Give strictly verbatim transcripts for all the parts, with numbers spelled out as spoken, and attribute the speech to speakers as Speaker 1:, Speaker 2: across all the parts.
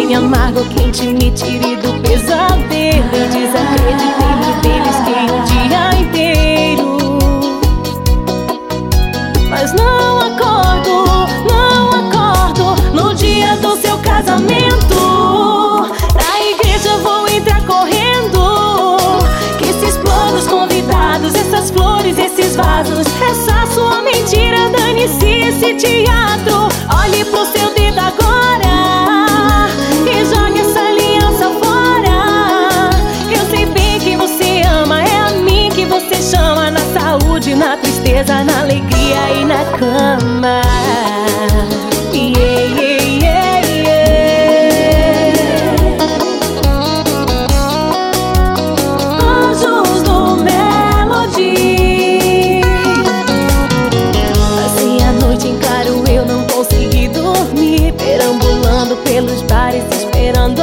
Speaker 1: vem amargo, quente, me tire do pesadelo. Eu desacreditei no belisquei o dia inteiro, mas não acordo, não acordo no dia do seu casamento. Na igreja vou entrar correndo, que esses planos convidados, essas flores, esses vasos, essa sua mentira, dane-se esse teatro. Olhe pro seu dedo agora e jogue essa aliança fora. Eu sei bem que você ama, é a mim que você chama. Na saúde, na tristeza, na alegria e na cama. Yeah, yeah, yeah, yeah. Anjos do Melody. Passei a noite em claro, eu não consegui dormir, perambulando pelos bares, esperando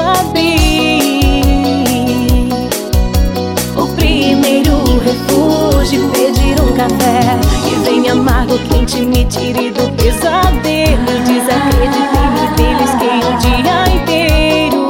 Speaker 1: abrir o primeiro refúgio, pedir um café que vem amargo, quente, me tire do pesadelo. Eu desacreditei, me belisquei o dia inteiro,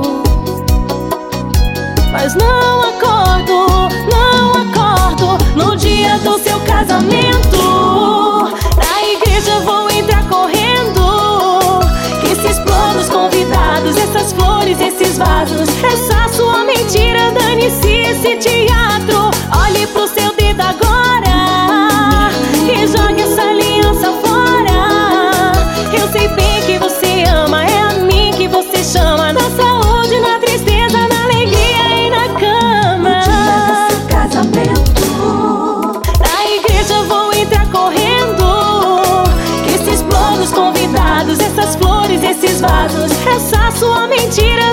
Speaker 1: mas não acordo, não acordo no dia do seu casamento. Na igreja vou entrar correndo, que esses planos convidados, essas flores, esses vasos, essa sua mentira, dane-se esse teatro. Olhe pro seu dedo agora e jogue essa aliança fora. Eu sei bem que você ama, é a mim que você chama. Na saúde, na tristeza, na alegria e na cama.
Speaker 2: No dia do seu casamento,
Speaker 1: na igreja vou entrar correndo, que esses planos convidados, essas flores, esses vasos, essa sua mentira,